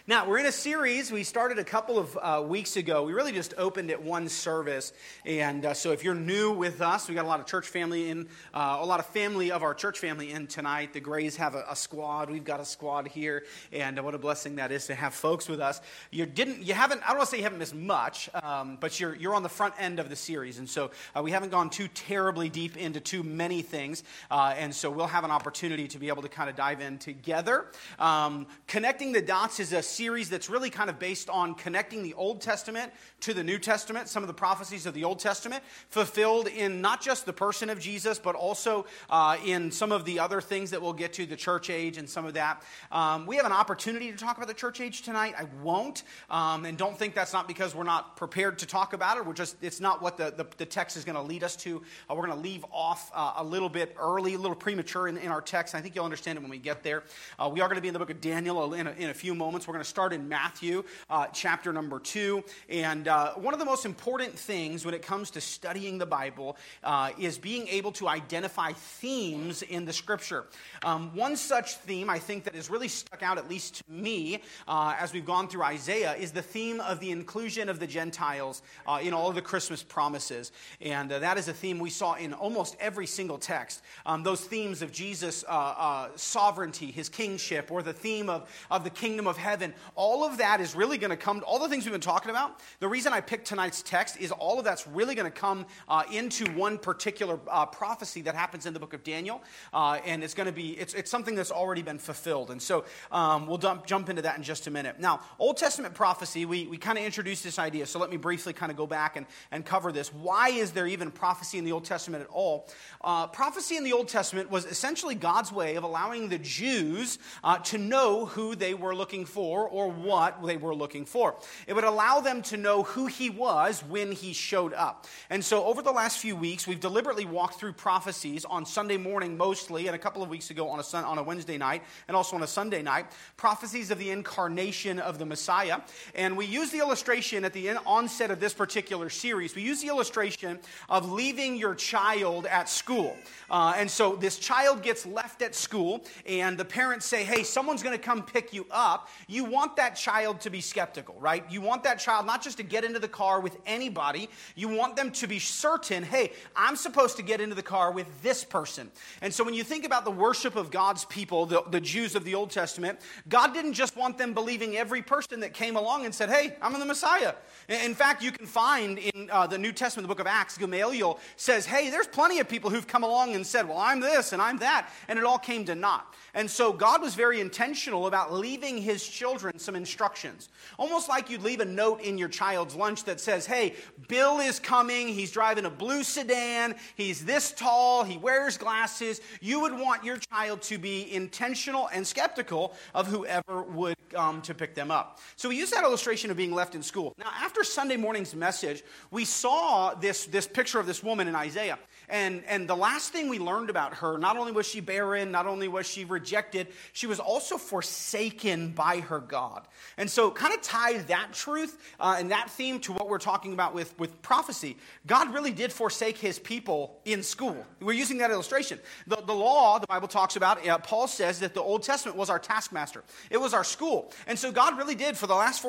Now, we're in a series we started a couple of weeks ago. We really just opened at one service. And so if you're new with us, we got a lot of church family in, a lot of family of our church family in tonight. The Grays have a squad. We've got a squad here. And what a blessing that is to have folks with us. I don't want to say you haven't missed much, but you're on the front end of the series. And so we haven't gone too terribly deep into too many things. And so we'll have an opportunity to be able to kind of dive in together. Connecting the Dots is a series that's really kind of based on connecting the Old Testament to the New Testament, some of the prophecies of the Old Testament fulfilled in not just the person of Jesus, but also in some of the other things that we'll get to, the church age and some of that. We have an opportunity to talk about the church age tonight. I won't, and don't think that's not because we're not prepared to talk about it. It's not what the text is going to lead us to. We're going to leave off a little bit early, a little premature in our text. I think you'll understand it when we get there. We are going to be in the book of Daniel in a few moments. We're going to start in Matthew chapter number 2. And one of the most important things when it comes to studying the Bible is being able to identify themes in the Scripture. One such theme I think that has really stuck out, at least to me, as we've gone through Isaiah, is the theme of the inclusion of the Gentiles in all of the Christmas promises. And that is a theme we saw in almost every single text. Those themes of Jesus' sovereignty, his kingship, or the theme of the kingdom of heaven, all of that is really going to come, all the things we've been talking about, the reason I picked tonight's text is all of that's really going to come into one particular prophecy that happens in the book of Daniel, and it's going to be, it's something that's already been fulfilled, and so we'll jump into that in just a minute. Now, Old Testament prophecy, we kind of introduced this idea, so let me briefly kind of go back and cover this. Why is there even prophecy in the Old Testament at all? Prophecy in the Old Testament was essentially God's way of allowing the Jews to know who they were looking for or what they were looking for. It would allow them to know who he was when he showed up. And so over the last few weeks, we've deliberately walked through prophecies on Sunday morning mostly, and a couple of weeks ago on a Wednesday night, and also on a Sunday night, prophecies of the incarnation of the Messiah. And we use the illustration at the onset of this particular series. We use the illustration of leaving your child at school. And so this child gets left at school, and the parents say, hey, someone's going to come pick you up. You want that child to be skeptical, right? You want that child not just to get into the car with anybody. You want them to be certain, hey, I'm supposed to get into the car with this person. And so when you think about the worship of God's people, the Jews of the Old Testament, God didn't just want them believing every person that came along and said, hey, I'm the Messiah. In fact, you can find in the New Testament, the book of Acts, Gamaliel says, hey, there's plenty of people who've come along and said, well, I'm this and I'm that, and it all came to naught. And so God was very intentional about leaving his children some instructions. Almost like you'd leave a note in your child's lunch that says, hey, Bill is coming, he's driving a blue sedan, he's this tall, he wears glasses. You would want your child to be intentional and skeptical of whoever would come to pick them up. So we use that illustration of being left in school. Now, after Sunday morning's message, we saw this picture of this woman in Isaiah. And the last thing we learned about her, not only was she barren, not only was she rejected, she was also forsaken by her God. And so kind of tie that truth and that theme to what we're talking about with prophecy. God really did forsake his people in school. We're using that illustration. The law, the Bible talks about, Paul says that the Old Testament was our taskmaster. It was our school. And so God really did, for the last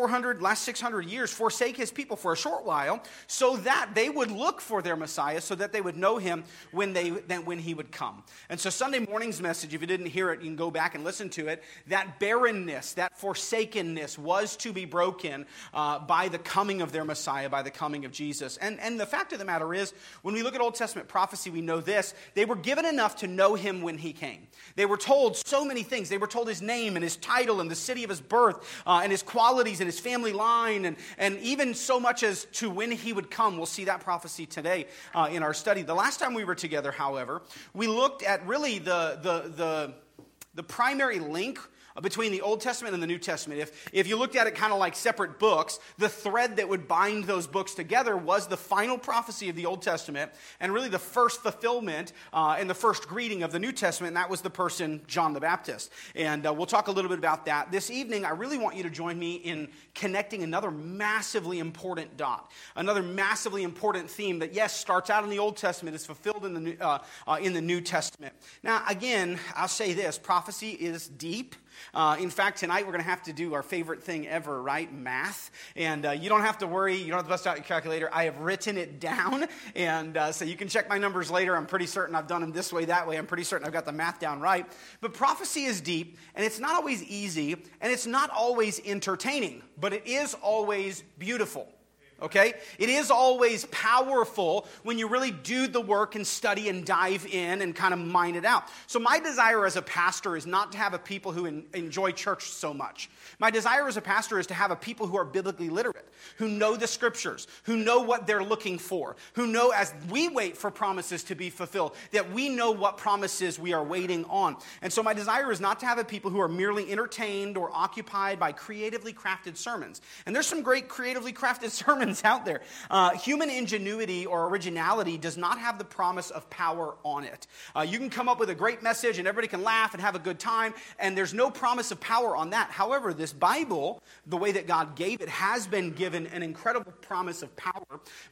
600 years, forsake his people for a short while so that they would look for their Messiah, so that they would know him when he would come. And so Sunday morning's message, if you didn't hear it, you can go back and listen to it. That barrenness, that forsakenness was to be broken by the coming of their Messiah, by the coming of Jesus. And the fact of the matter is, when we look at Old Testament prophecy, we know this. They were given enough to know him when he came. They were told so many things. They were told his name and his title and the city of his birth and his qualities and his family line and even so much as to when he would come. We'll see that prophecy today in our study. The last time we were together, however, we looked at really the primary link between the Old Testament and the New Testament. If you looked at it kind of like separate books, the thread that would bind those books together was the final prophecy of the Old Testament and really the first fulfillment and the first greeting of the New Testament, and that was the person John the Baptist. And we'll talk a little bit about that. This evening, I really want you to join me in connecting another massively important dot, another massively important theme that, yes, starts out in the Old Testament, is fulfilled in the New Testament. Now, again, I'll say this, prophecy is deep. In fact, tonight we're going to have to do our favorite thing ever, right? Math. And you don't have to worry. You don't have to bust out your calculator. I have written it down. And so you can check my numbers later. I'm pretty certain I've done them this way, that way. I'm pretty certain I've got the math down right. But prophecy is deep, and it's not always easy, and it's not always entertaining, but it is always beautiful. Okay? It is always powerful when you really do the work and study and dive in and kind of mine it out. So my desire as a pastor is not to have a people who enjoy church so much. My desire as a pastor is to have a people who are biblically literate, who know the scriptures, who know what they're looking for, who know as we wait for promises to be fulfilled, that we know what promises we are waiting on. And so my desire is not to have a people who are merely entertained or occupied by creatively crafted sermons. And there's some great creatively crafted sermons out there. Human ingenuity or originality does not have the promise of power on it. You can come up with a great message and everybody can laugh and have a good time, and there's no promise of power on that. However, this Bible, the way that God gave it, has been given an incredible promise of power.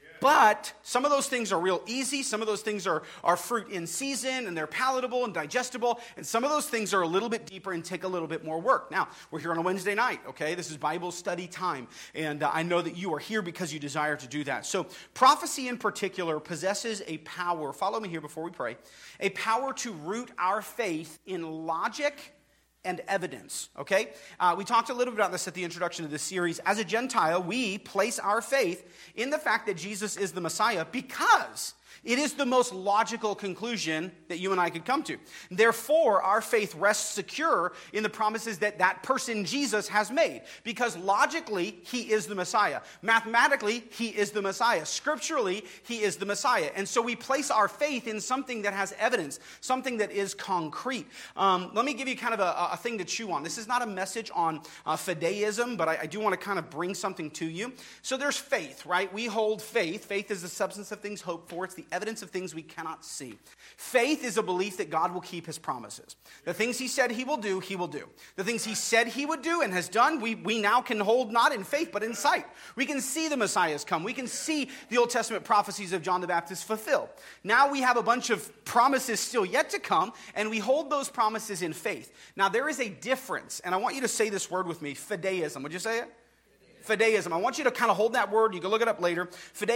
But some of those things are real easy. Some of those things are fruit in season, and they're palatable and digestible. And some of those things are a little bit deeper and take a little bit more work. Now, we're here on a Wednesday night, okay? This is Bible study time. And I know that you are here because you desire to do that. So prophecy in particular possesses a power, follow me here before we pray, a power to root our faith in logic and evidence, okay? We talked a little bit about this at the introduction of this series. As a Gentile, we place our faith in the fact that Jesus is the Messiah because it is the most logical conclusion that you and I could come to. Therefore, our faith rests secure in the promises that that person, Jesus, has made. Because logically, he is the Messiah. Mathematically, he is the Messiah. Scripturally, he is the Messiah. And so we place our faith in something that has evidence, something that is concrete. Let me give you kind of a thing to chew on. This is not a message on fideism, but I do want to kind of bring something to you. So there's faith, right? We hold faith. Faith is the substance of things hoped for. It's the evidence of things we cannot see. Faith is a belief that God will keep his promises. The things he said he will do, he will do. The things he said he would do and has done, we now can hold not in faith, but in sight. We can see the Messiahs come. We can see the Old Testament prophecies of John the Baptist fulfilled. Now we have a bunch of promises still yet to come, and we hold those promises in faith. Now there is a difference, and I want you to say this word with me, fideism. Would you say it? Fideism. I want you to kind of hold that word. You can look it up later.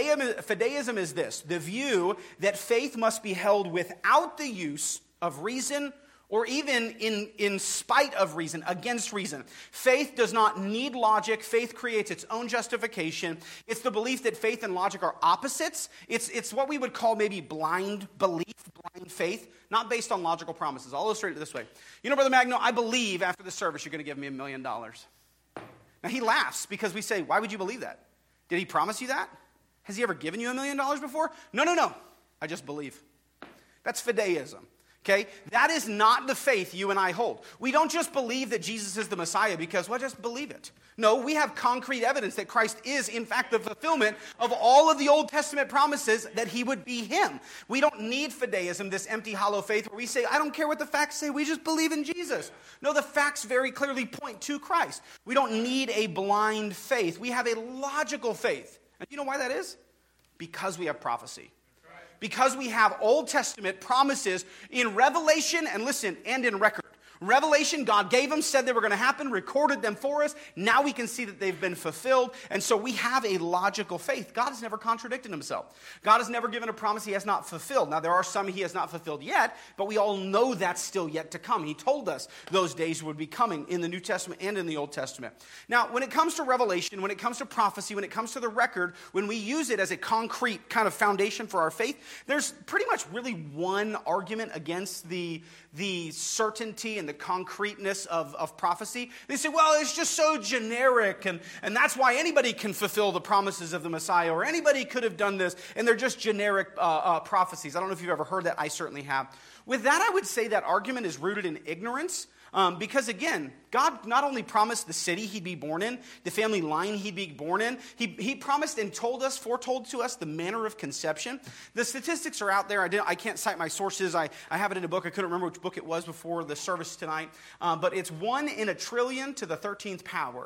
Fideism is this: the view that faith must be held without the use of reason or even in spite of reason, against reason. Faith does not need logic. Faith creates its own justification. It's the belief that faith and logic are opposites. It's what we would call maybe blind belief, blind faith, not based on logical promises. I'll illustrate it this way. You know, Brother Magno, I believe after the service you're going to give me $1 million. Now, he laughs because we say, why would you believe that? Did he promise you that? Has he ever given you $1 million before? No. I just believe. That's fideism. Okay? That is not the faith you and I hold. We don't just believe that Jesus is the Messiah because, well, just believe it. No, we have concrete evidence that Christ is, in fact, the fulfillment of all of the Old Testament promises that he would be him. We don't need fideism, this empty, hollow faith where we say, I don't care what the facts say, we just believe in Jesus. No, the facts very clearly point to Christ. We don't need a blind faith. We have a logical faith. And you know why that is? Because we have prophecy. Because we have Old Testament promises in Revelation, and listen, and in record. Revelation, God gave them, said they were going to happen, recorded them for us. Now we can see that they've been fulfilled. And so we have a logical faith. God has never contradicted himself. God has never given a promise he has not fulfilled. Now there are some he has not fulfilled yet, but we all know that's still yet to come. He told us those days would be coming in the New Testament and in the Old Testament. Now when it comes to Revelation, when it comes to prophecy, when it comes to the record, when we use it as a concrete kind of foundation for our faith, there's pretty much really one argument against the certainty and the concreteness of prophecy. They say, well, it's just so generic, and that's why anybody can fulfill the promises of the Messiah, or anybody could have done this, and they're just generic prophecies. I don't know if you've ever heard that. I certainly have. With that, I would say that argument is rooted in ignorance. Because again, God not only promised the city he'd be born in, the family line he'd be born in, he promised and foretold to us the manner of conception. The statistics are out there. I can't cite my sources. I have it in a book. I couldn't remember which book it was before the service tonight. But it's 1 in a trillion to the 13th power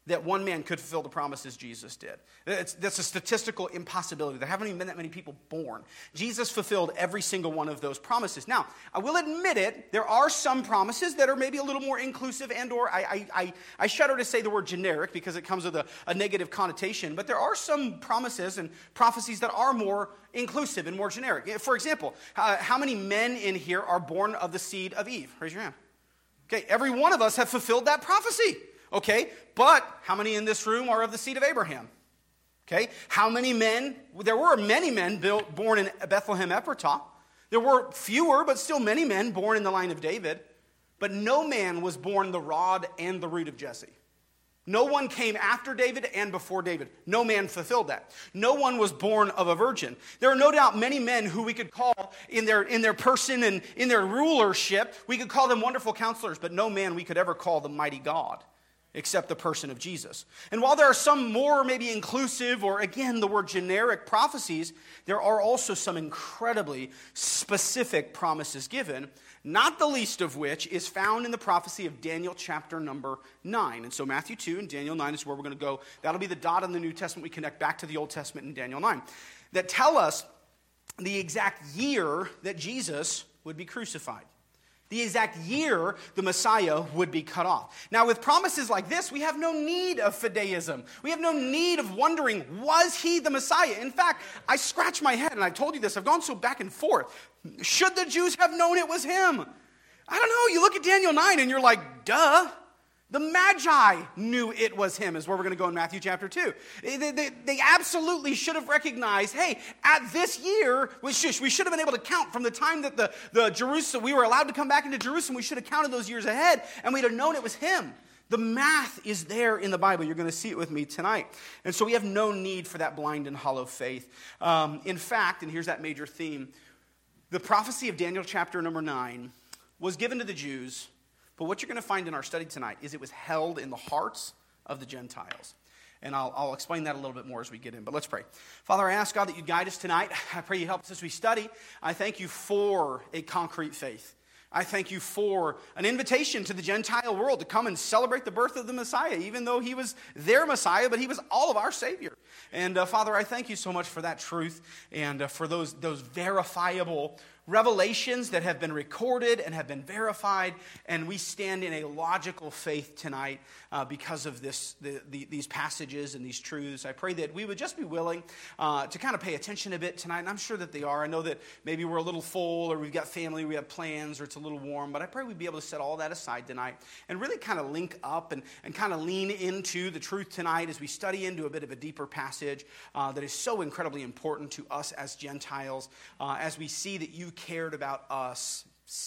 that one man could fulfill the promises Jesus did. That's a statistical impossibility. There haven't even been that many people born. Jesus fulfilled every single one of those promises. Now, I will admit it, there are some promises that are maybe a little more inclusive and or I shudder to say the word generic because it comes with a negative connotation, but there are some promises and prophecies that are more inclusive and more generic. For example, how many men in here are born of the seed of Eve? Raise your hand. Okay, every one of us have fulfilled that prophecy. Okay, but how many in this room are of the seed of Abraham? Okay, how many men? There were many men born in Bethlehem Ephratah. There were fewer, but still many men born in the line of David. But no man was born the rod and the root of Jesse. No one came after David and before David. No man fulfilled that. No one was born of a virgin. There are no doubt many men who we could call in their person and in their rulership, we could call them wonderful counselors, but no man we could ever call the mighty God, except the person of Jesus. And while there are some more maybe inclusive or, again, the word generic prophecies, there are also some incredibly specific promises given, not the least of which is found in the prophecy of Daniel chapter number 9. And so Matthew 2 and Daniel 9 is where we're going to go. That'll be the dot in the New Testament. We connect back to the Old Testament in Daniel 9 that tell us the exact year that Jesus would be crucified. The exact year the Messiah would be cut off. Now, with promises like this, we have no need of fideism. We have no need of wondering, was he the Messiah? In fact, I scratch my head, and I told you this, I've gone so back and forth. Should the Jews have known it was him? I don't know. You look at Daniel 9, and you're like, duh. The Magi knew it was him, is where we're going to go in Matthew chapter 2. They absolutely should have recognized, hey, at this year, we should have been able to count from the time that the Jerusalem, we were allowed to come back into Jerusalem, we should have counted those years ahead, and we'd have known it was him. The math is there in the Bible. You're going to see it with me tonight. And so we have no need for that blind and hollow faith. In fact, and here's that major theme, the prophecy of Daniel chapter number 9 was given to the Jews. But what you're going to find in our study tonight is it was held in the hearts of the Gentiles. And I'll explain that a little bit more as we get in. But let's pray. Father, I ask God that you guide us tonight. I pray you help us as we study. I thank you for a concrete faith. I thank you for an invitation to the Gentile world to come and celebrate the birth of the Messiah, even though he was their Messiah, but he was all of our Savior. And Father, I thank you so much for that truth and for those verifiable revelations that have been recorded and have been verified, and we stand in a logical faith tonight because of these passages and these truths. I pray that we would just be willing to kind of pay attention a bit tonight, and I'm sure that they are. I know that maybe we're a little full, or we've got family, we have plans, or it's a little warm, but I pray we'd be able to set all that aside tonight and really kind of link up and kind of lean into the truth tonight as we study into a bit of a deeper passage that is so incredibly important to us as Gentiles, as we see that you cared about us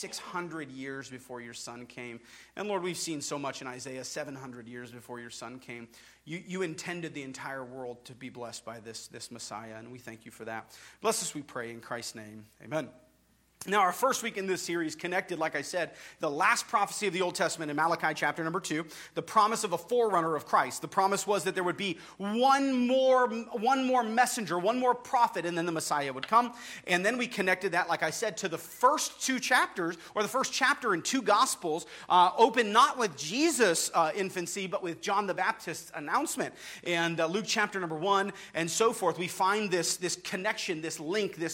600 years before your son came. And Lord, we've seen so much in Isaiah 700 years before your son came. You intended the entire world to be blessed by this Messiah, and we thank you for that. Bless us, we pray, in Christ's name. Amen. Now, our first week in this series connected, like I said, the last prophecy of the Old Testament in Malachi chapter number 2, the promise of a forerunner of Christ. The promise was that there would be one more messenger, one more prophet, and then the Messiah would come. And then we connected that, like I said, to the first two chapters, or the first chapter in two Gospels, open not with Jesus' infancy, but with John the Baptist's announcement. And Luke chapter number 1, and so forth. We find this connection, this link in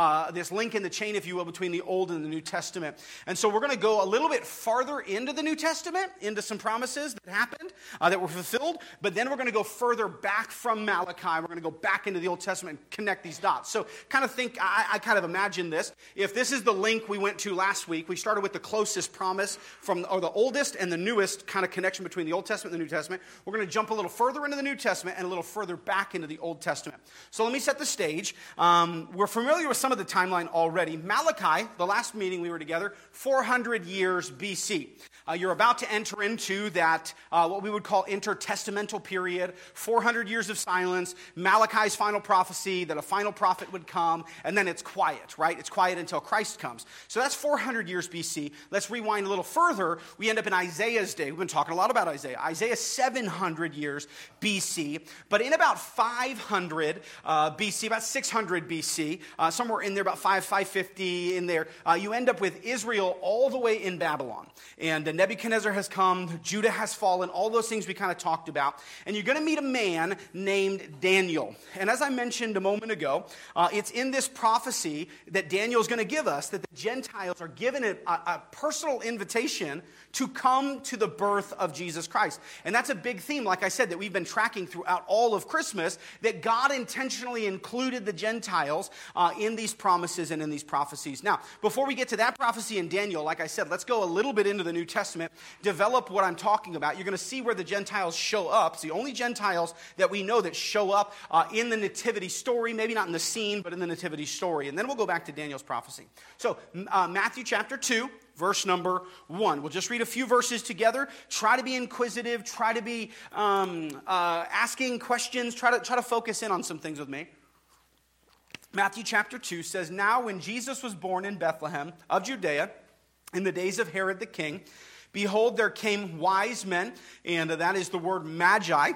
the chain, if you will, between the Old and the New Testament. And so we're going to go a little bit farther into the New Testament, into some promises that happened, that were fulfilled, but then we're going to go further back from Malachi. We're going to go back into the Old Testament and connect these dots. So kind of think, I kind of imagine this. If this is the link we went to last week, we started with the closest promise or the oldest and the newest kind of connection between the Old Testament and the New Testament. We're going to jump a little further into the New Testament and a little further back into the Old Testament. So let me set the stage. We're familiar with some of the timeline already. Malachi, the last meeting we were together, 400 years BC. You're about to enter into that, what we would call intertestamental period, 400 years of silence, Malachi's final prophecy that a final prophet would come, and then it's quiet, right? It's quiet until Christ comes. So that's 400 years BC. Let's rewind a little further. We end up in Isaiah's day. We've been talking a lot about Isaiah. Isaiah, 700 years BC. But in about 500 BC, about 600 BC, somewhere in there, about 550 in there, you end up with Israel all the way in Babylon. And Nebuchadnezzar has come, Judah has fallen, all those things we kind of talked about. And you're going to meet a man named Daniel. And as I mentioned a moment ago, it's in this prophecy that Daniel is going to give us that the Gentiles are given a personal invitation to come to the birth of Jesus Christ. And that's a big theme, like I said, that we've been tracking throughout all of Christmas, that God intentionally included the Gentiles in these promises and in these prophecies. Now, before we get to that prophecy in Daniel, like I said, let's go a little bit into the New Testament, develop what I'm talking about. You're going to see where the Gentiles show up. It's the only Gentiles that we know that show up in the nativity story, maybe not in the scene, but in the nativity story. And then we'll go back to Daniel's prophecy. So, Matthew chapter 2. Verse number 1. We'll just read a few verses together. Try to be inquisitive. Try to be asking questions. Try to focus in on some things with me. Matthew chapter 2 says, "Now when Jesus was born in Bethlehem of Judea, in the days of Herod the king, behold, there came wise men," and that is the word magi,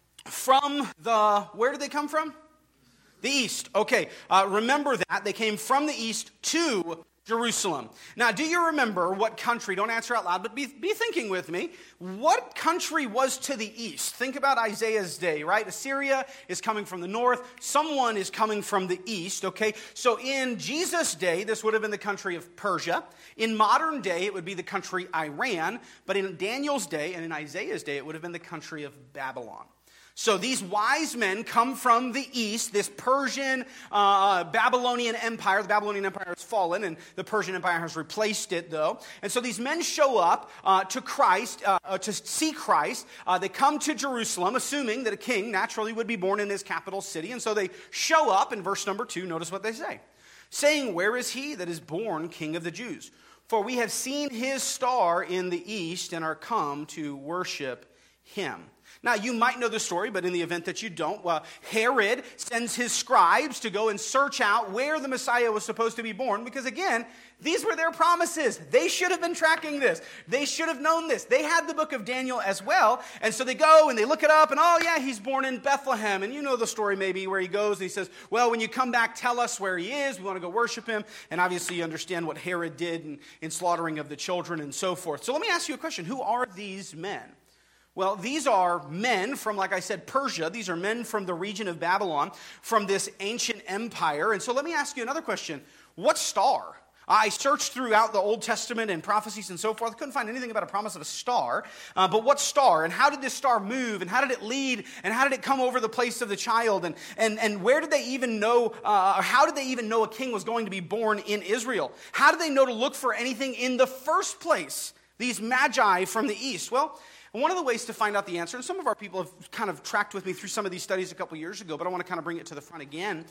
"from the," where did they come from? The east. Okay, remember that. They came from the east to Jerusalem. Now, do you remember what country, don't answer out loud, but be thinking with me, what country was to the east? Think about Isaiah's day, right? Assyria is coming from the north. Someone is coming from the east, okay? So in Jesus' day, this would have been the country of Persia. In modern day, it would be the country Iran. But in Daniel's day and in Isaiah's day, it would have been the country of Babylon. So these wise men come from the east, this Persian, Babylonian empire. The Babylonian empire has fallen, and the Persian empire has replaced it, though. And so these men show up to Christ, to see Christ. They come to Jerusalem, assuming that a king naturally would be born in his capital city. And so they show up in verse number 2. Notice what they say. Saying, "Where is he that is born King of the Jews? For we have seen his star in the east and are come to worship him." Now, you might know the story, but in the event that you don't, Herod sends his scribes to go and search out where the Messiah was supposed to be born, because again, these were their promises. They should have been tracking this. They should have known this. They had the book of Daniel as well, and so they go and they look it up, and oh yeah, he's born in Bethlehem, and you know the story maybe where he goes, and he says, well, when you come back, tell us where he is. We want to go worship him, and obviously you understand what Herod did in slaughtering of the children and so forth. So let me ask you a question. Who are these men? Well, these are men from, like I said, Persia. These are men from the region of Babylon, from this ancient empire. And so let me ask you another question. What star? I searched throughout the Old Testament and prophecies and so forth. I couldn't find anything about a promise of a star. But what star? And how did this star move? And how did it lead? And how did it come over the place of the child? And where did they even know, or how did they even know a king was going to be born in Israel? How did they know to look for anything in the first place? These magi from the east. Well, one of the ways to find out the answer, and some of our people have kind of tracked with me through some of these studies a couple years ago, but I want to kind of bring it to the front again.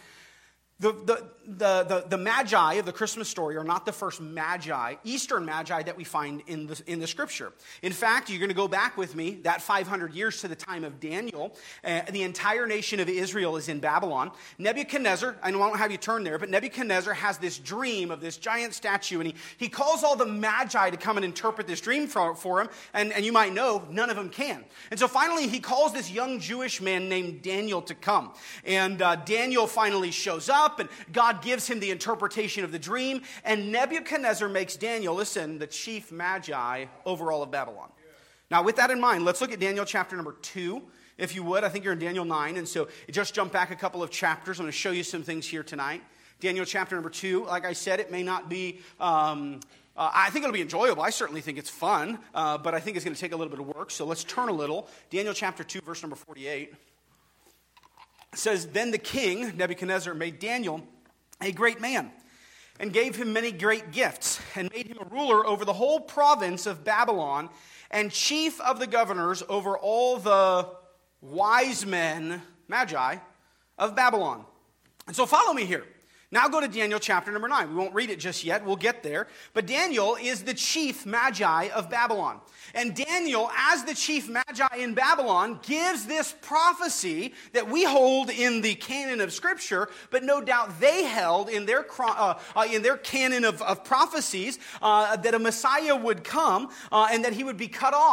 The magi of the Christmas story are not the first magi, Eastern magi that we find in the scripture. In fact, you're going to go back with me that 500 years to the time of Daniel. The entire nation of Israel is in Babylon. Nebuchadnezzar, I won't have you turn there, but Nebuchadnezzar has this dream of this giant statue, and he calls all the magi to come and interpret this dream for him, and you might know, none of them can. And so finally, he calls this young Jewish man named Daniel to come. And Daniel finally shows up, and God gives him the interpretation of the dream, and Nebuchadnezzar makes Daniel, listen, the chief magi over all of Babylon. Now, with that in mind, let's look at Daniel chapter number 2, if you would. I think you're in Daniel 9, and so just jump back a couple of chapters. I'm going to show you some things here tonight. Daniel chapter number 2, like I said, it may not be... I think it'll be enjoyable. I certainly think it's fun, but I think it's going to take a little bit of work, so let's turn a little. Daniel chapter 2, verse number 48. It says, "Then the king, Nebuchadnezzar, made Daniel a great man and gave him many great gifts and made him a ruler over the whole province of Babylon and chief of the governors over all the wise men, magi, of Babylon." And so follow me here. Now go to Daniel chapter number 9. We won't read it just yet. We'll get there. But Daniel is the chief magi of Babylon. And Daniel, as the chief magi in Babylon, gives this prophecy that we hold in the canon of Scripture, but no doubt they held in their canon of prophecies that a Messiah would come and that he would be cut off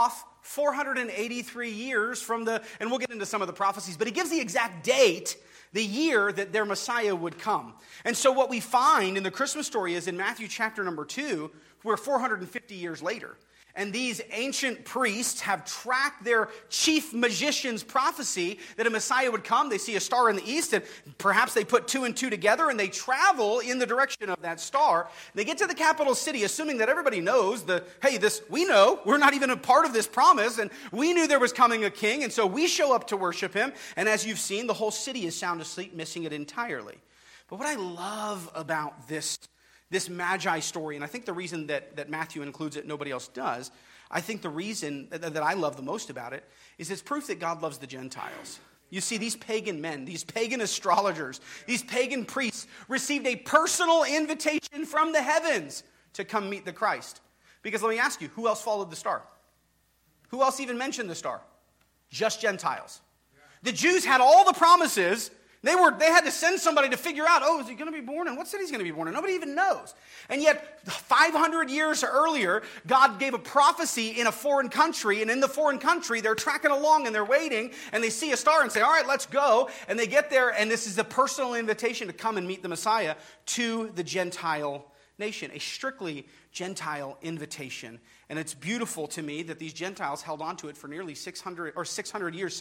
483 years from and we'll get into some of the prophecies, but he gives the exact date, the year that their Messiah would come. And so what we find in the Christmas story is in Matthew chapter number 2, we're 450 years later. And these ancient priests have tracked their chief magician's prophecy that a Messiah would come. They see a star in the east, and perhaps they put two and two together, and they travel in the direction of that star. They get to the capital city, assuming that everybody knows we know, we're not even a part of this promise, and we knew there was coming a king, and so we show up to worship him. And as you've seen, the whole city is sound asleep, missing it entirely. But what I love about this Magi story, and I think the reason that Matthew includes it, nobody else does, I think the reason that I love the most about it is it's proof that God loves the Gentiles. You see, these pagan men, these pagan astrologers, these pagan priests received a personal invitation from the heavens to come meet the Christ. Because let me ask you, who else followed the star? Who else even mentioned the star? Just Gentiles. The Jews had all the promises. They had to send somebody to figure out, is he going to be born? And what city he's going to be born in? Nobody even knows. And yet, 500 years earlier, God gave a prophecy in a foreign country. And in the foreign country, they're tracking along and they're waiting. And they see a star and say, all right, let's go. And they get there, and this is a personal invitation to come and meet the Messiah to the Gentile nation. A strictly Gentile invitation. And it's beautiful to me that these Gentiles held on to it for nearly 600 years,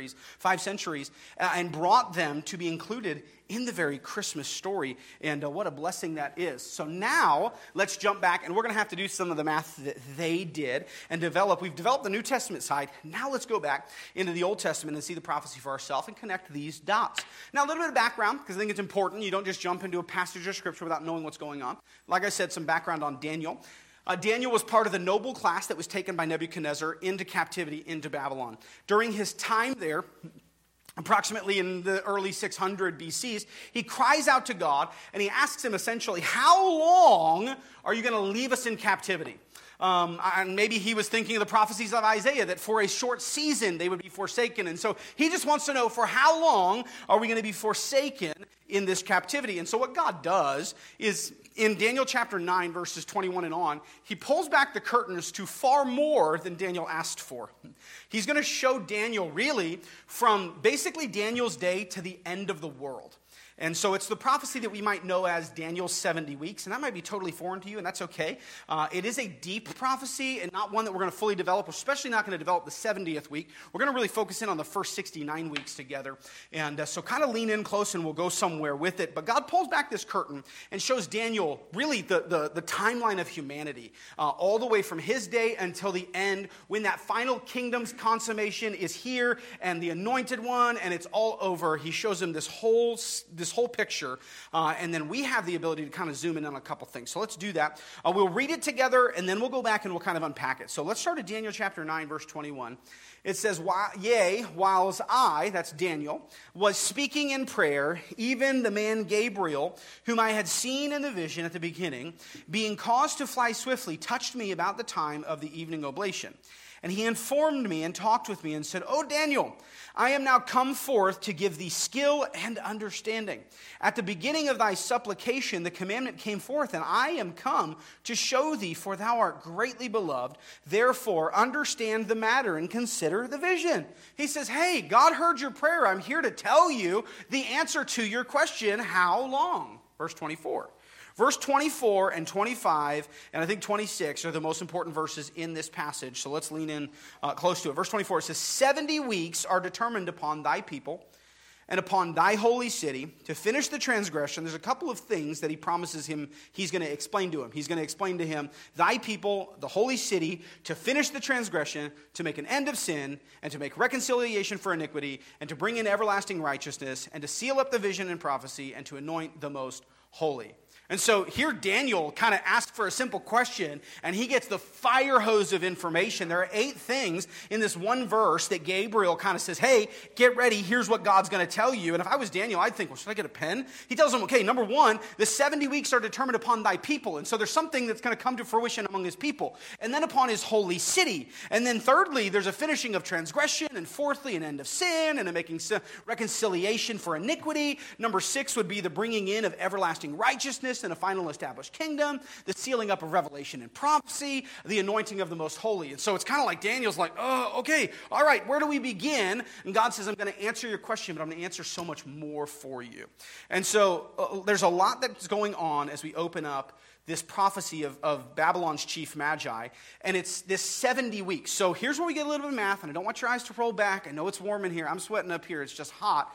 5 centuries, and brought them to be included in the very Christmas story. And what a blessing that is. So now, let's jump back, and we're going to have to do some of the math that they did and develop. We've developed the New Testament side. Now let's go back into the Old Testament and see the prophecy for ourselves and connect these dots. Now, a little bit of background, because I think it's important. You don't just jump into a passage of Scripture without knowing what's going on. Like I said, some background on Daniel. Daniel was part of the noble class that was taken by Nebuchadnezzar into captivity into Babylon. During his time there, approximately in the early 600 BCs, he cries out to God, and he asks him essentially, how long are you going to leave us in captivity? And maybe he was thinking of the prophecies of Isaiah, that for a short season they would be forsaken. And so he just wants to know, for how long are we going to be forsaken in this captivity? And so what God does is, in Daniel chapter 9, verses 21 and on, he pulls back the curtains to far more than Daniel asked for. He's going to show Daniel really from basically Daniel's day to the end of the world. And so it's the prophecy that we might know as Daniel's 70 weeks, and that might be totally foreign to you, and that's okay. It is a deep prophecy and not one that we're going to fully develop, especially not going to develop the 70th week. We're going to really focus in on the first 69 weeks together. And so kind of lean in close and we'll go somewhere with it. But God pulls back this curtain and shows Daniel really the timeline of humanity, all the way from his day until the end, when that final kingdom's consummation is here and the anointed one, and it's all over. He shows him this whole picture, and then we have the ability to kind of zoom in on a couple things. So let's do that. We'll read it together, and then we'll go back and we'll kind of unpack it. So let's start at Daniel chapter 9, verse 21. It says, whiles I, that's Daniel, was speaking in prayer, even the man Gabriel, whom I had seen in the vision at the beginning, being caused to fly swiftly, touched me about the time of the evening oblation. And he informed me and talked with me and said, O Daniel, I am now come forth to give thee skill and understanding. At the beginning of thy supplication, the commandment came forth, and I am come to show thee, for thou art greatly beloved. Therefore, understand the matter and consider the vision. He says, hey, God heard your prayer. I'm here to tell you the answer to your question, how long? Verse 24. Verse 24 and 25, and I think 26 are the most important verses in this passage, so let's lean in close to it. Verse 24, it says, 70 weeks are determined upon thy people and upon thy holy city to finish the transgression. There's a couple of things that he promises him he's going to explain to him. He's going to explain to him, thy people, the holy city, to finish the transgression, to make an end of sin, and to make reconciliation for iniquity, and to bring in everlasting righteousness, and to seal up the vision and prophecy, and to anoint the most holy. And so here Daniel kind of asks for a simple question, and he gets the fire hose of information. There are 8 things in this one verse that Gabriel kind of says, hey, get ready, here's what God's going to tell you. And if I was Daniel, I'd think, well, should I get a pen? He tells him, okay, number 1, the 70 weeks are determined upon thy people. And so there's something that's going to come to fruition among his people. And then upon his holy city. And then thirdly, there's a finishing of transgression. And fourthly, an end of sin and a making reconciliation for iniquity. Number 6 would be the bringing in of everlasting righteousness. righteous and a final established kingdom, the sealing up of revelation and prophecy, the anointing of the most holy. And so it's kind of like Daniel's like, oh, okay, all right, where do we begin? And God says, I'm going to answer your question, but I'm going to answer so much more for you. And so there's a lot that's going on as we open up this prophecy of Babylon's chief magi, and it's this 70 weeks. So here's where we get a little bit of math, and I don't want your eyes to roll back. I know it's warm in here. I'm sweating up here. It's just hot.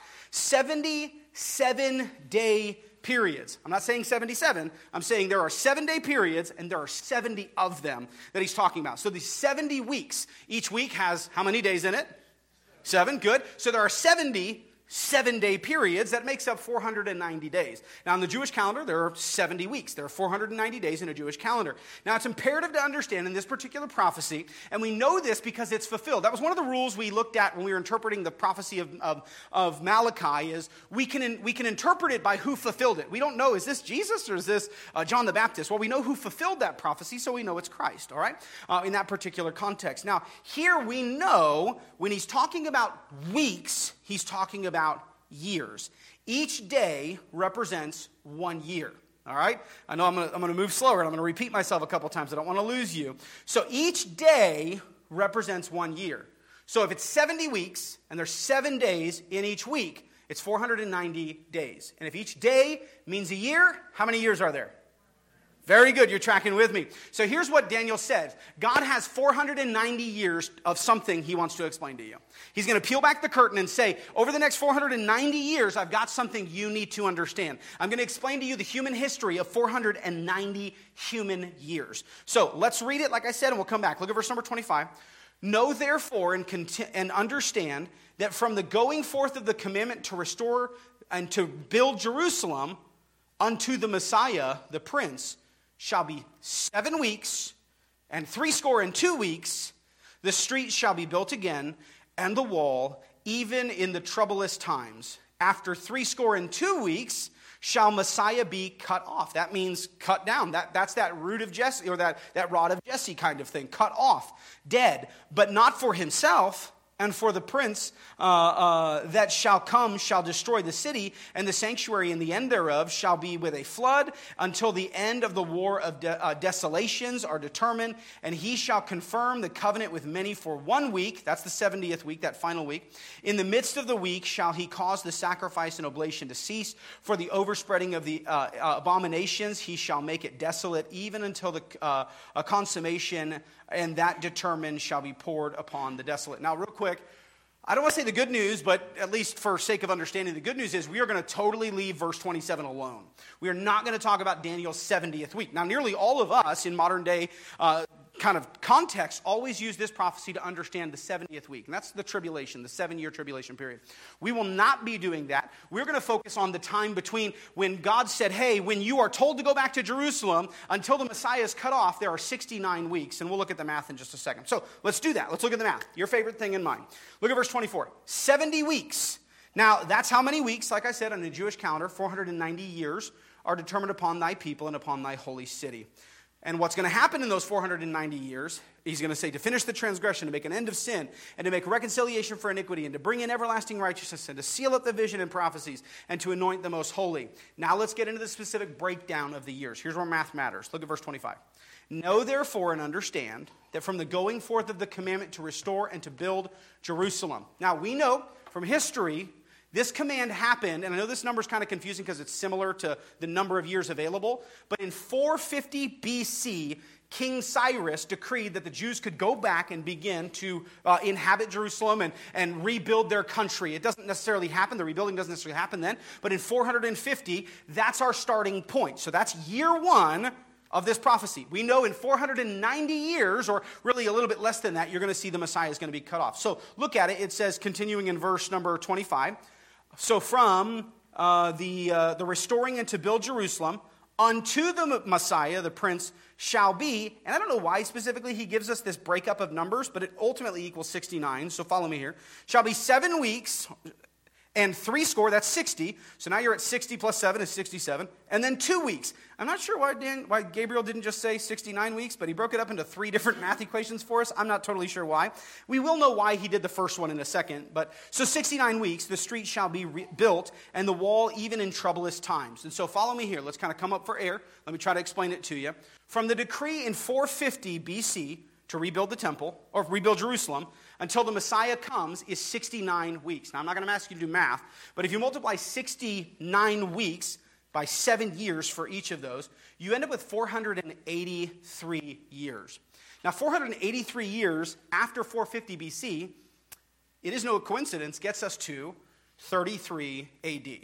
77-day periods. I'm not saying 77. I'm saying there are 7-day periods, and there are 70 of them that he's talking about. So these 70 weeks, each week has how many days in it? 7, good. So there are 70 7-day periods. That makes up 490 days. Now, in the Jewish calendar, there are 70 weeks. There are 490 days in a Jewish calendar. Now, it's imperative to understand in this particular prophecy, and we know this because it's fulfilled. That was one of the rules we looked at when we were interpreting the prophecy of Malachi, is we can interpret it by who fulfilled it. We don't know, is this Jesus or is this John the Baptist? Well, we know who fulfilled that prophecy, so we know it's Christ, all right, in that particular context. Now, here we know when he's talking about weeks, he's talking about years. Each day represents 1 year. All right? I know I'm going to move slower, and I'm going to repeat myself a couple times. I don't want to lose you. So each day represents 1 year. So if it's 70 weeks, and there's 7 days in each week, it's 490 days. And if each day means a year, how many years are there? Very good, you're tracking with me. So here's what Daniel says. God has 490 years of something he wants to explain to you. He's going to peel back the curtain and say, over the next 490 years, I've got something you need to understand. I'm going to explain to you the human history of 490 human years. So let's read it, like I said, and we'll come back. Look at verse number 25. Know therefore and understand that from the going forth of the commandment to restore and to build Jerusalem unto the Messiah, the Prince, shall be 7 weeks, and 62 weeks, the streets shall be built again, and the wall, even in the troublous times. After 62 weeks, shall Messiah be cut off. That means cut down. That's that root of Jesse, or that rod of Jesse kind of thing. Cut off, dead, but not for himself. And for the prince that shall come shall destroy the city, and the sanctuary, and the end thereof shall be with a flood, until the end of the war of desolations are determined. And he shall confirm the covenant with many for 1 week. That's the 70th week, that final week. In the midst of the week shall he cause the sacrifice and oblation to cease. For the overspreading of the abominations he shall make it desolate, even until the consummation, and that determined shall be poured upon the desolate. Now, real quick, I don't want to say the good news, but at least for sake of understanding, the good news is we are going to totally leave verse 27 alone. We are not going to talk about Daniel's 70th week. Now, nearly all of us in modern day kind of context always use this prophecy to understand the 70th week. And that's the tribulation, the 7-year tribulation period. We will not be doing that. We're going to focus on the time between when God said, hey, when you are told to go back to Jerusalem until the Messiah is cut off, there are 69 weeks. And we'll look at the math in just a second. So let's do that. Let's look at the math. Your favorite thing in mine. Look at verse 24. 70 weeks. Now, that's how many weeks, like I said, on the Jewish calendar, 490 years, are determined upon thy people and upon thy holy city. And what's going to happen in those 490 years, he's going to say, to finish the transgression, to make an end of sin, and to make reconciliation for iniquity, and to bring in everlasting righteousness, and to seal up the vision and prophecies, and to anoint the most holy. Now let's get into the specific breakdown of the years. Here's where math matters. Look at verse 25. Know therefore and understand that from the going forth of the commandment to restore and to build Jerusalem. Now we know from history, this command happened, and I know this number is kind of confusing because it's similar to the number of years available, but in 450 BC, King Cyrus decreed that the Jews could go back and begin to inhabit Jerusalem and rebuild their country. It doesn't necessarily happen. The rebuilding doesn't necessarily happen then, but in 450, that's our starting point. So that's year 1 of this prophecy. We know in 490 years, or really a little bit less than that, you're going to see the Messiah is going to be cut off. So look at it. It says, continuing in verse number 25, so from the restoring and to build Jerusalem unto the Messiah, the Prince, shall be, and I don't know why specifically he gives us this breakup of numbers, but it ultimately equals 69, so follow me here, shall be 7 weeks, and 60, that's 60. So now you're at 60 plus 7 is 67. And then 2 weeks. I'm not sure why Gabriel didn't just say 69 weeks, but he broke it up into 3 different math equations for us. I'm not totally sure why. We will know why he did the first one in a second. But so 69 weeks, the street shall be built, and the wall even in troublous times. And so follow me here. Let's kind of come up for air. Let me try to explain it to you. From the decree in 450 BC to rebuild the temple, or rebuild Jerusalem, until the Messiah comes is 69 weeks. Now, I'm not going to ask you to do math, but if you multiply 69 weeks by 7 years for each of those, you end up with 483 years. Now, 483 years after 450 BC, it is no coincidence, gets us to 33 AD.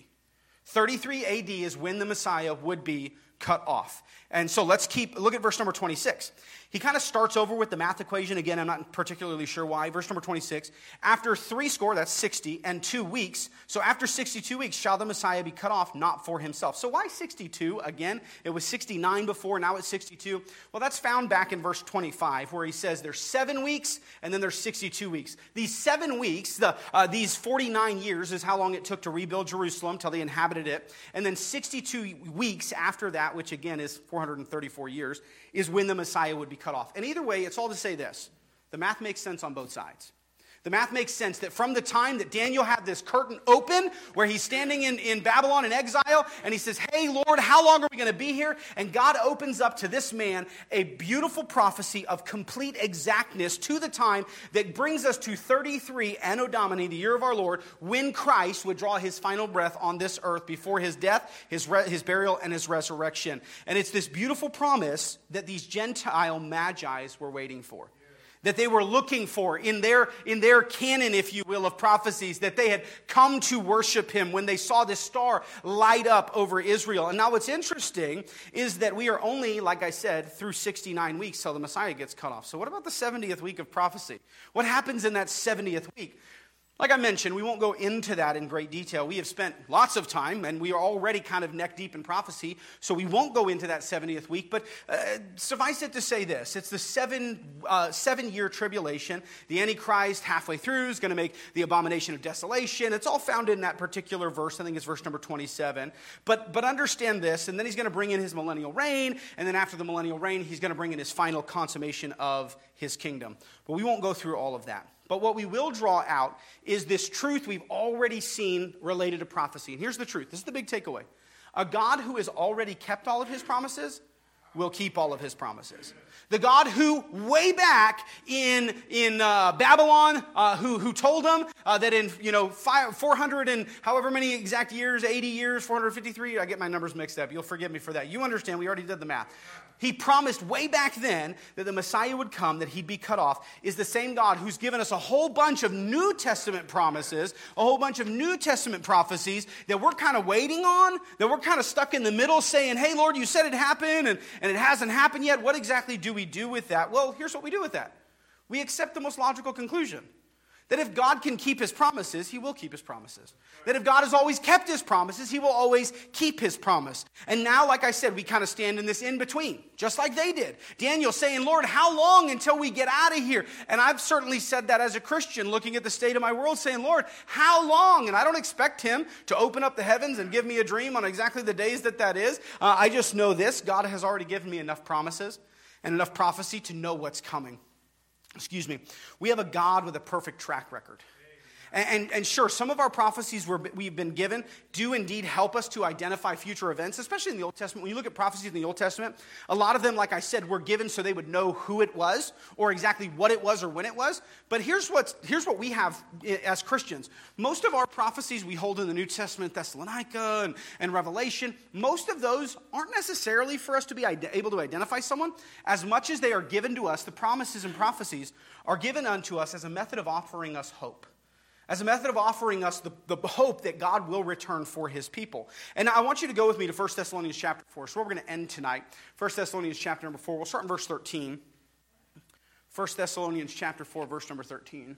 33 AD is when the Messiah would be cut off. And so look at verse number 26. He kind of starts over with the math equation. Again, I'm not particularly sure why. Verse number 26. After 60, that's 60, and 2 weeks. So after 62 weeks shall the Messiah be cut off, not for himself. So why 62? Again, it was 69 before, now it's 62. Well, that's found back in verse 25, where he says there's 7 weeks, and then there's 62 weeks. These 7 weeks, these 49 years is how long it took to rebuild Jerusalem till they inhabited it. And then 62 weeks after that, which again is 434 years, is when the Messiah would be cut off. And either way, it's all to say this. The math makes sense on both sides. The math makes sense that from the time that Daniel had this curtain open, where he's standing in Babylon in exile, and he says, hey, Lord, how long are we going to be here? And God opens up to this man a beautiful prophecy of complete exactness to the time that brings us to 33 Anno Domini, the year of our Lord, when Christ would draw his final breath on this earth before his death, his burial, and his resurrection. And it's this beautiful promise that these Gentile magi's were waiting for, that they were looking for in their canon, if you will, of prophecies, that they had come to worship him when they saw this star light up over Israel. And now what's interesting is that we are only, like I said, through 69 weeks till the Messiah gets cut off. So what about the 70th week of prophecy? What happens in that 70th week? Like I mentioned, we won't go into that in great detail. We have spent lots of time, and we are already kind of neck deep in prophecy, so we won't go into that 70th week. But suffice it to say this. It's the seven-year tribulation. The Antichrist, halfway through, is going to make the abomination of desolation. It's all found in that particular verse. I think it's verse number 27. But understand this, and then he's going to bring in his millennial reign, and then after the millennial reign, he's going to bring in his final consummation of his kingdom. But we won't go through all of that. But what we will draw out is this truth we've already seen related to prophecy. And here's the truth. This is the big takeaway. A God who has already kept all of his promises will keep all of his promises. The God who way back in Babylon, who told them that in 400 and however many exact years, 80 years, 453, I get my numbers mixed up. You'll forgive me for that. You understand, we already did the math. He promised way back then that the Messiah would come, that he'd be cut off, is the same God who's given us a whole bunch of New Testament promises, a whole bunch of New Testament prophecies that we're kind of waiting on, that we're kind of stuck in the middle saying, hey, Lord, you said it happened, and it hasn't happened yet. What exactly do we do with that? Well, here's what we do with that. We accept the most logical conclusion. That if God can keep his promises, he will keep his promises. That if God has always kept his promises, he will always keep his promise. And now, like I said, we kind of stand in this in-between, just like they did. Daniel saying, Lord, how long until we get out of here? And I've certainly said that as a Christian, looking at the state of my world, saying, Lord, how long? And I don't expect him to open up the heavens and give me a dream on exactly the days that is. I just know this. God has already given me enough promises and enough prophecy to know what's coming. We have a God with a perfect track record. And sure, some of our prophecies we've been given do indeed help us to identify future events, especially in the Old Testament. When you look at prophecies in the Old Testament, a lot of them, like I said, were given so they would know who it was or exactly what it was or when it was. But here's what we have as Christians. Most of our prophecies we hold in the New Testament, Thessalonica and Revelation, most of those aren't necessarily for us to be able to identify someone. As much as they are given to us, the promises and prophecies are given unto us as a method of offering us hope. As a method of offering us the hope that God will return for his people. And I want you to go with me to 1 Thessalonians chapter 4. So where we're going to end tonight. 1 Thessalonians chapter number 4. We'll start in verse 13. 1 Thessalonians chapter 4, verse number 13.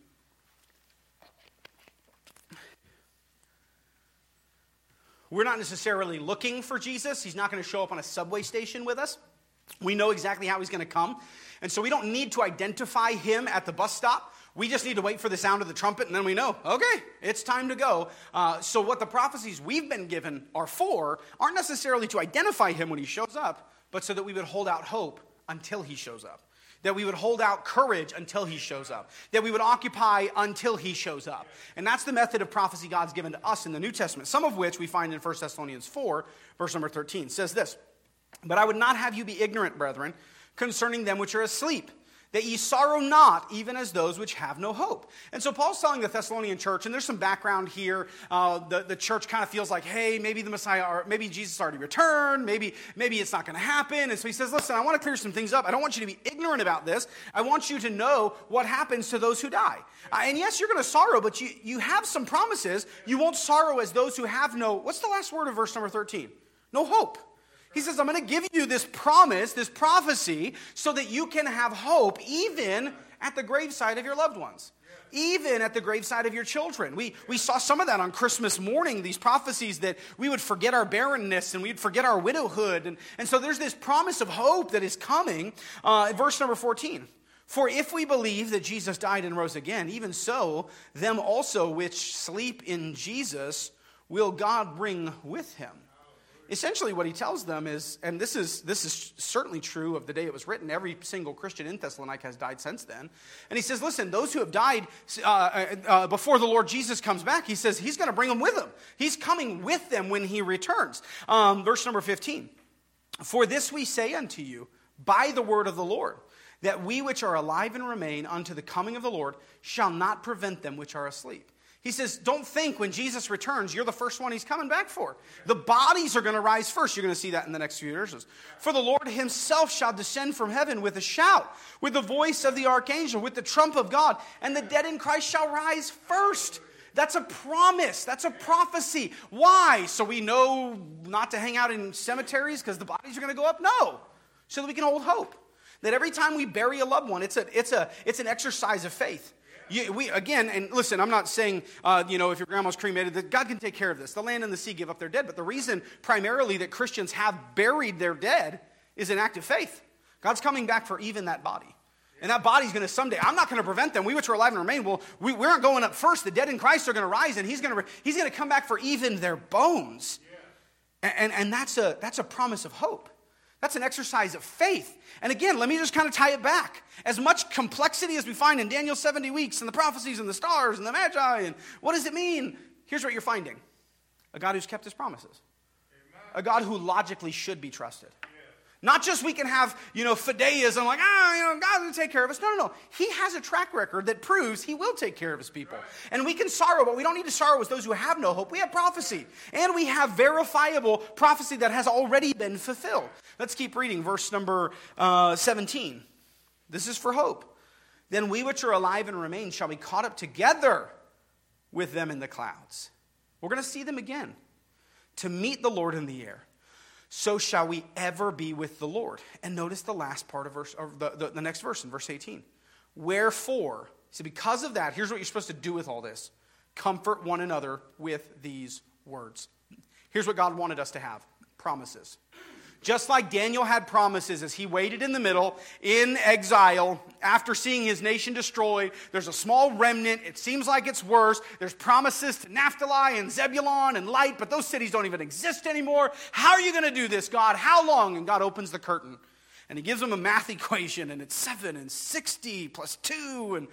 We're not necessarily looking for Jesus. He's not going to show up on a subway station with us. We know exactly how he's going to come. And so we don't need to identify him at the bus stop. We just need to wait for the sound of the trumpet, and then we know, okay, it's time to go. So what the prophecies we've been given are for aren't necessarily to identify him when he shows up, but so that we would hold out hope until he shows up. That we would hold out courage until he shows up. That we would occupy until he shows up. And that's the method of prophecy God's given to us in the New Testament, some of which we find in 1 Thessalonians 4, verse number 13. It says this, "But I would not have you be ignorant, brethren, concerning them which are asleep, that ye sorrow not, even as those which have no hope." And so Paul's telling the Thessalonian church, and there's some background here. The church kind of feels like, hey, maybe the Messiah, maybe Jesus already returned, maybe it's not going to happen. And so he says, listen, I want to clear some things up. I don't want you to be ignorant about this. I want you to know what happens to those who die. And yes, you're going to sorrow, but you have some promises. You won't sorrow as those who have no, what's the last word of verse number 13? No hope. He says, I'm going to give you this promise, this prophecy, so that you can have hope even at the graveside of your loved ones. Even at the graveside of your children. We saw some of that on Christmas morning, these prophecies that we would forget our barrenness and we'd forget our widowhood. And so there's this promise of hope that is coming. Verse number 14. "For if we believe that Jesus died and rose again, even so, them also which sleep in Jesus will God bring with him." Essentially what he tells them is, and this is certainly true of the day it was written, every single Christian in Thessalonica has died since then. And he says, listen, those who have died before the Lord Jesus comes back, he says he's going to bring them with him. He's coming with them when he returns. Verse number 15, "For this we say unto you by the word of the Lord, that we which are alive and remain unto the coming of the Lord shall not prevent them which are asleep." He says, don't think when Jesus returns, you're the first one he's coming back for. The bodies are going to rise first. You're going to see that in the next few verses. "For the Lord himself shall descend from heaven with a shout, with the voice of the archangel, with the trump of God, and the dead in Christ shall rise first." That's a promise. That's a prophecy. Why? So we know not to hang out in cemeteries because the bodies are going to go up? No. So that we can hold hope. That every time we bury a loved one, it's an exercise of faith. Again, and listen, I'm not saying, if your grandma's cremated, that God can take care of this. The land and the sea give up their dead. But the reason primarily that Christians have buried their dead is an act of faith. God's coming back for even that body. And that body's going to someday, I'm not going to prevent them. We which are alive and remain, well, we aren't going up first. The dead in Christ are going to rise, and he's going to come back for even their bones. And that's a promise of hope. That's an exercise of faith. And again, let me just kind of tie it back. As much complexity as we find in Daniel's 70 weeks and the prophecies and the stars and the magi and what does it mean? Here's what you're finding. A God who's kept his promises. Amen. A God who logically should be trusted. Yeah. Not just we can have, fideism like, God will take care of us. No. He has a track record that proves he will take care of his people. Right. And we can sorrow, but we don't need to sorrow as those who have no hope. We have prophecy. And we have verifiable prophecy that has already been fulfilled. Let's keep reading verse number 17. This is for hope. "Then we which are alive and remain shall be caught up together with them in the clouds." We're going to see them again. "To meet the Lord in the air. So shall we ever be with the Lord." And notice the last part of the next verse in verse 18. "Wherefore," so because of that, here's what you're supposed to do with all this. "Comfort one another with these words." Here's what God wanted us to have. Promises. Just like Daniel had promises as he waited in the middle in exile after seeing his nation destroyed. There's a small remnant. It seems like it's worse. There's promises to Naphtali and Zebulun and Light, but those cities don't even exist anymore. How are you going to do this, God? How long? And God opens the curtain. And he gives them a math equation, and it's 7 and 60 plus 2.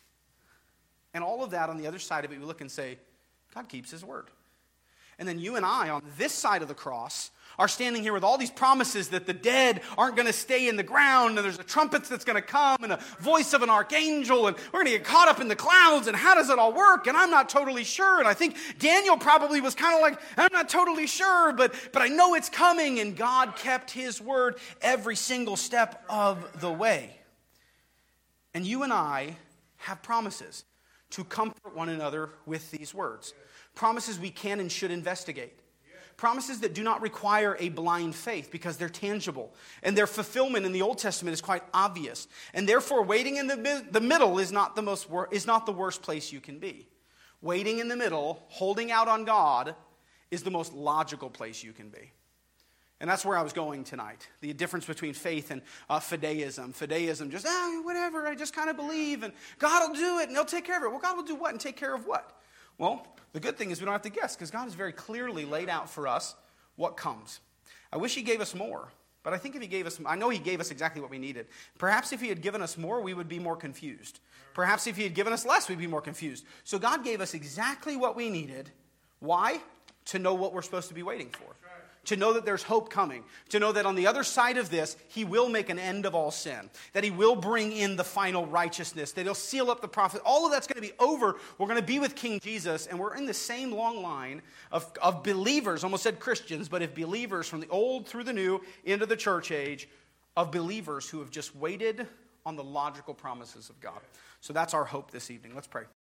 And all of that on the other side of it, we look and say, God keeps his word. And then you and I on this side of the cross are standing here with all these promises that the dead aren't going to stay in the ground, and there's a trumpet that's going to come, and a voice of an archangel, and we're going to get caught up in the clouds, and how does it all work? And I'm not totally sure. And I think Daniel probably was kind of like, I'm not totally sure, but I know it's coming. And God kept his word every single step of the way. And you and I have promises to comfort one another with these words. Promises we can and should investigate. Promises that do not require a blind faith because they're tangible. And their fulfillment in the Old Testament is quite obvious. And therefore, waiting in the middle is not the worst place you can be. Waiting in the middle, holding out on God, is the most logical place you can be. And that's where I was going tonight. The difference between faith and fideism. Fideism, just, whatever, I just kind of believe, and God will do it, and he'll take care of it. Well, God will do what and take care of what? Well, the good thing is we don't have to guess, because God has very clearly laid out for us what comes. I wish he gave us more, but I think if he gave us, I know he gave us exactly what we needed. Perhaps if he had given us more, we would be more confused. Perhaps if he had given us less, we'd be more confused. So God gave us exactly what we needed. Why? To know what we're supposed to be waiting for. To know that there's hope coming. To know that on the other side of this, he will make an end of all sin. That he will bring in the final righteousness. That he'll seal up the prophet. All of that's going to be over. We're going to be with King Jesus. And we're in the same long line of believers. Almost said Christians, but if believers from the old through the new into the church age. Of believers who have just waited on the logical promises of God. So that's our hope this evening. Let's pray.